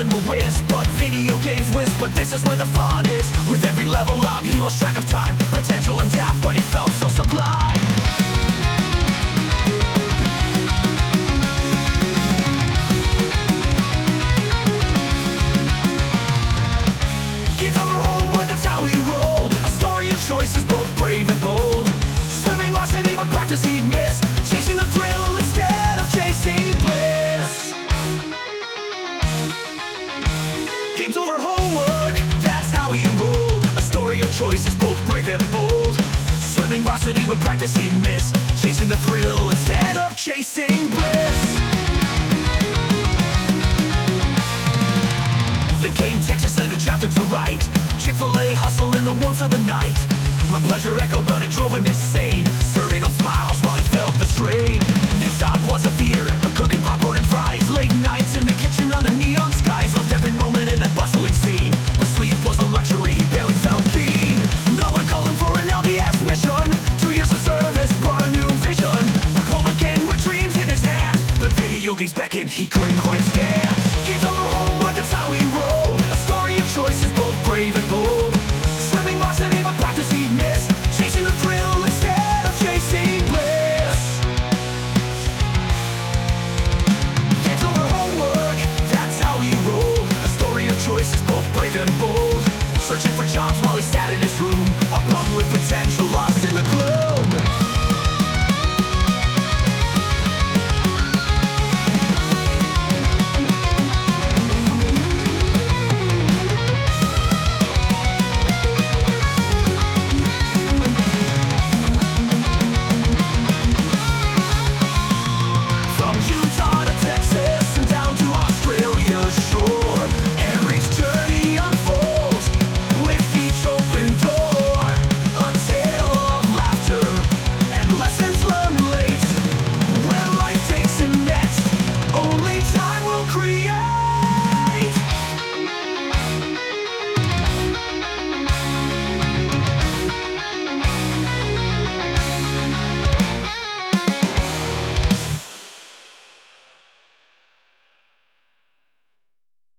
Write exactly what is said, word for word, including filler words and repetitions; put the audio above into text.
adrenaline will whiz, but video games whiz. But this is where the fun is. With every level up, he lost track of time, potential and depth, but it felt so sublime. Games over Homewood, that's how he rolled. A story of choices, both brave and bold. Swimming lost and even practice he missed, chasing the thrill instead of chasing bliss. Games over Homewood, that's how he rolled. A story of choices, both brave and bold. Swimming lost and even practice he missed, chasing the thrill instead of chasing bliss. The game Texas and a chapter to write. Chick-fil-A hustle in the warmth of the night. My pleasure echoed, but it drove him insane.